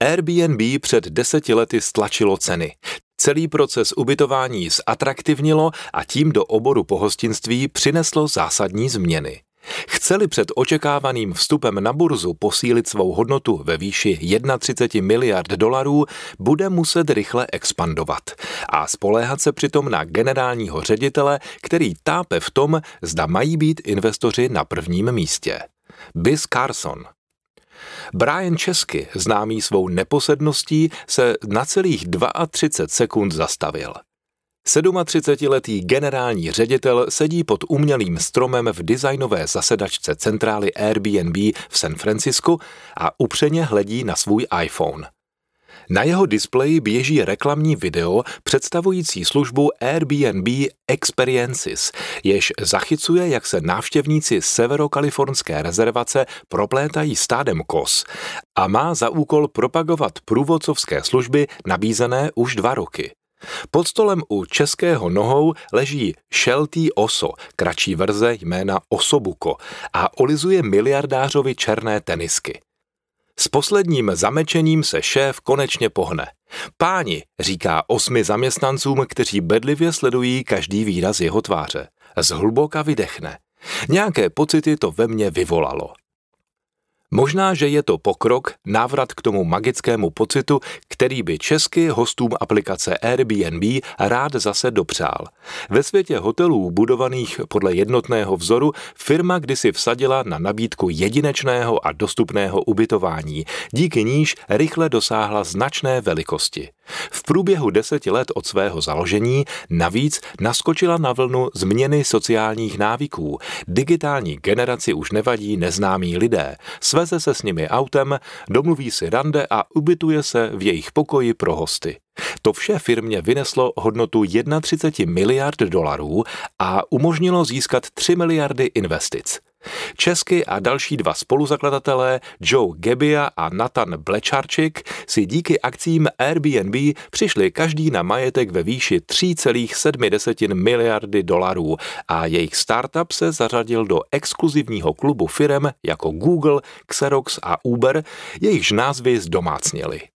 Airbnb před 10 lety stlačilo ceny. Celý proces ubytování zatraktivnilo a tím do oboru pohostinství přineslo zásadní změny. Chce-li před očekávaným vstupem na burzu posílit svou hodnotu ve výši 31 miliard dolarů, bude muset rychle expandovat a spoléhat se přitom na generálního ředitele, který tápe v tom, zda mají být investoři na prvním místě. Biz Carson. Brian Chesky, známý svou neposedností, se na celých 32 sekund zastavil. 37letý generální ředitel sedí pod umělým stromem v designové zasedačce centrály Airbnb v San Francisku a upřeně hledí na svůj iPhone. Na jeho displeji běží reklamní video představující službu Airbnb Experiences, jež zachycuje, jak se návštěvníci severokalifornské rezervace proplétají stádem koz a má za úkol propagovat průvodcovské služby nabízené už 2 roky. Pod stolem u Českého nohou leží Sheltie Oso, kratší verze jména Osobuko, a olizuje miliardářovi černé tenisky. S posledním zamečením se šéf konečně pohne. Páni, říká 8 zaměstnancům, kteří bedlivě sledují každý výraz jeho tváře. Zhluboka vydechne. Nějaké pocity to ve mně vyvolalo. Možná, že je to pokrok, návrat k tomu magickému pocitu, který by Česky hostům aplikace Airbnb rád zase dopřál. Ve světě hotelů budovaných podle jednotného vzoru firma kdysi vsadila na nabídku jedinečného a dostupného ubytování, díky níž rychle dosáhla značné velikosti. V průběhu 10 let od svého založení navíc naskočila na vlnu změny sociálních návyků. Digitální generaci už nevadí neznámí lidé. Sveze se s nimi autem, domluví si rande a ubytuje se v jejich pokoji pro hosty. To vše firmě vyneslo hodnotu 31 miliard dolarů a umožnilo získat 3 miliardy investic. Česky a další 2 spoluzakladatelé, Joe Gebbia a Nathan Blečarčik, si díky akcím Airbnb přišli každý na majetek ve výši 3,7 miliardy dolarů a jejich startup se zařadil do exkluzivního klubu firem jako Google, Xerox a Uber, jejichž názvy zdomácněli.